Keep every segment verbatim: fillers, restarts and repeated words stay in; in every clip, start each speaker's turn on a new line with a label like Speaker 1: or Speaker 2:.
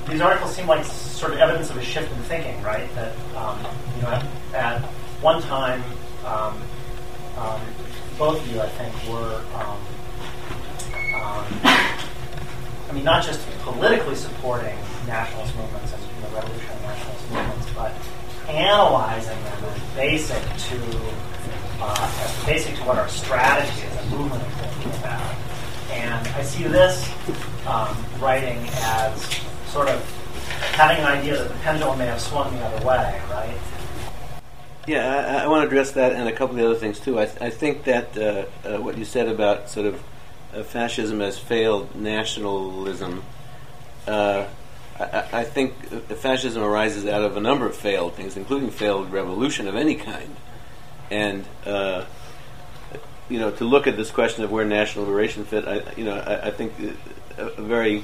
Speaker 1: these articles seem like sort of evidence of a shift in thinking, right? That um, you know, at, at one time, um, um, both of you, I think, were, um, um, I mean, not just politically supporting nationalist movements and you know, revolutionary nationalist movements, but analyzing them as basic to uh, as basic to what our strategy as a movement is thinking about. And I see this um, writing as sort of having an idea that the pendulum may have swung the other way, right?
Speaker 2: Yeah, I, I want to address that and a couple of the other things too. I, th- I think that uh, uh, what you said about sort of uh, fascism as failed nationalism, uh, I, I think uh, fascism arises out of a number of failed things, including failed revolution of any kind. And uh, you know, to look at this question of where national liberation fit, I, you know, I, I think a, a very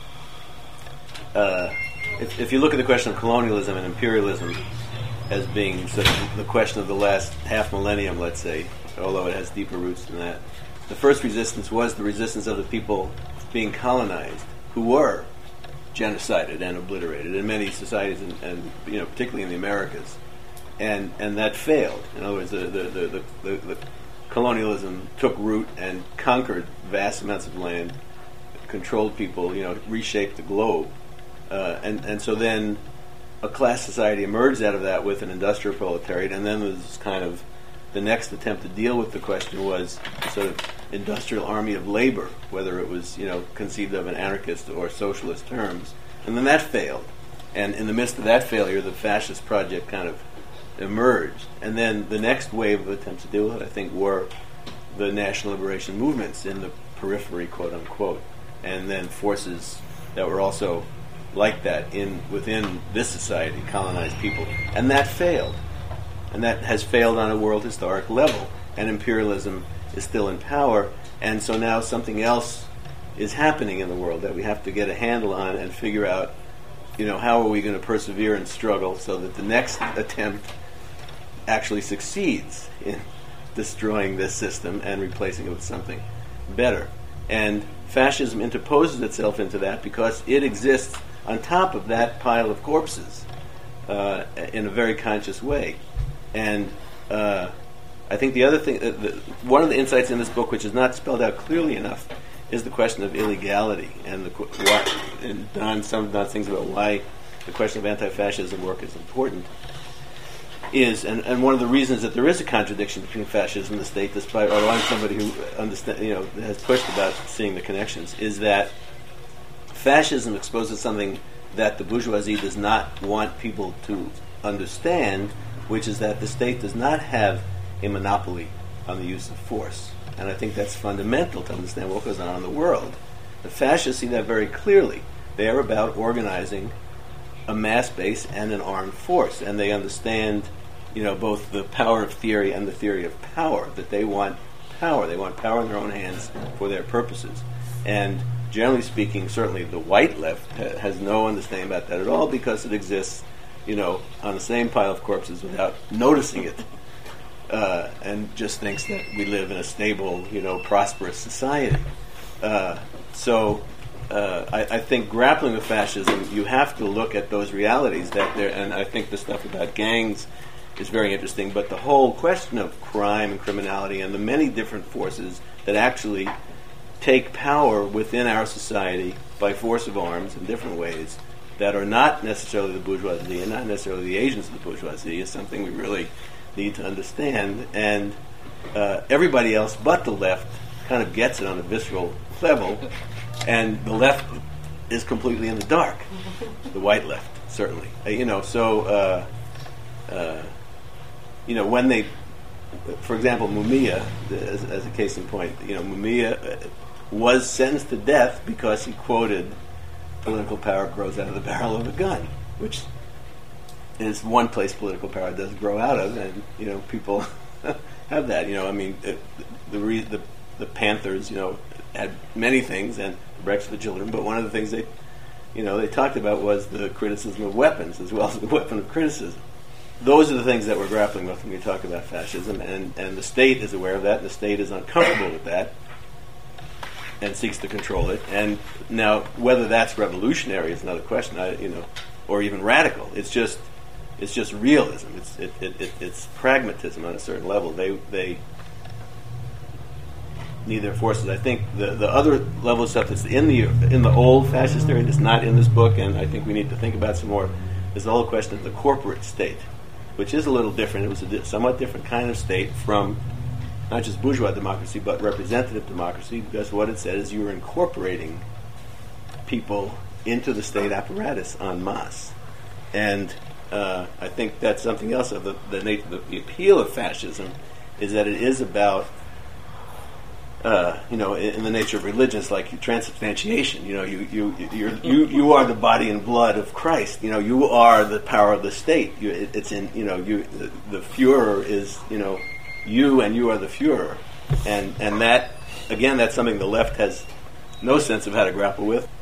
Speaker 2: uh, if, if you look at the question of colonialism and imperialism as being sort of the question of the last half millennium, let's say, although it has deeper roots than that, the first resistance was the resistance of the people being colonized, who were genocided and obliterated in many societies, and, and you know, particularly in the Americas, and and that failed. In other words, the the the, the, the, the colonialism took root and conquered vast amounts of land, controlled people, you know, reshaped the globe, uh, and and so then a class society emerged out of that with an industrial proletariat, and then there's kind of the next attempt to deal with the question was sort of industrial army of labor, whether it was, you know, conceived of in anarchist or socialist terms, and then that failed, and in the midst of that failure, the fascist project kind of emerged, and then the next wave of attempts to deal with it, I think, were the national liberation movements in the periphery, quote unquote, and then forces that were also like that in within this society, colonized people, and that failed, and that has failed on a world historic level, and imperialism is still in power, and so now something else is happening in the world that we have to get a handle on and figure out, you know, how are we going to persevere and struggle so that the next attempt actually succeeds in destroying this system and replacing it with something better. And fascism interposes itself into that because it exists on top of that pile of corpses uh, in a very conscious way. And uh, I think the other thing, uh, the, one of the insights in this book, which is not spelled out clearly enough, is the question of illegality. And, the, why, and Don some Don things about why the question of anti-fascism work is important. Is and, and one of the reasons that there is a contradiction between fascism and the state, despite although I'm somebody who understand, you know, has pushed about seeing the connections, is that fascism exposes something that the bourgeoisie does not want people to understand, which is that the state does not have a monopoly on the use of force. And I think that's fundamental to understand what goes on in the world. The fascists see that very clearly. They are about organizing a mass base and an armed force, and they understand, you know, both the power of theory and the theory of power, that they want power. They want power in their own hands for their purposes. And generally speaking, certainly the white left ha- has no understanding about that at all, because it exists, you know, on the same pile of corpses without noticing it, uh, and just thinks that we live in a stable, you know, prosperous society. Uh, so uh, I, I think grappling with fascism, you have to look at those realities that there, and I think the stuff about gangs is very interesting, but the whole question of crime and criminality and the many different forces that actually take power within our society by force of arms in different ways that are not necessarily the bourgeoisie and not necessarily the agents of the bourgeoisie is something we really need to understand. And uh, everybody else but the left kind of gets it on a visceral level, and the left is completely in the dark. The white left, certainly. Uh, you know, so, uh, uh, you know, when they, for example, Mumia, as, as a case in point, you know, Mumia was sentenced to death because he quoted, "Political power grows out of the barrel of a gun," which is one place political power does grow out of, and, you know, people have that. You know, I mean, it, the, re- the the Panthers, you know, had many things, and Breakfast for Children, but one of the things they, you know, they talked about was the criticism of weapons as well as the weapon of criticism. Those are the things that we're grappling with when we talk about fascism, and, and the state is aware of that, and the state is uncomfortable with that. and seeks to control it. And now, whether that's revolutionary is another question. I, you know, or even radical. It's just it's just realism. It's it, it, it, it's pragmatism on a certain level. They they need their forces. I think the the other level of stuff that's in the in the old fascist theory that's not in this book, and I think we need to think about some more, is the whole question of the corporate state, which is a little different. It was a di- somewhat different kind of state from not just bourgeois democracy, but representative democracy, because what it said is you were incorporating people into the state apparatus en masse. And uh, I think that's something else of the, the, the, the appeal of fascism, is that it is about, uh, you know, in, in the nature of religion, it's like transubstantiation. You know, you you you're, you you are the body and blood of Christ. You know, you are the power of the state. You, it, it's in, you know, you the, the Führer is, you know, you, and you are the Führer. And and that, again, that's something the left has no sense of how to grapple with.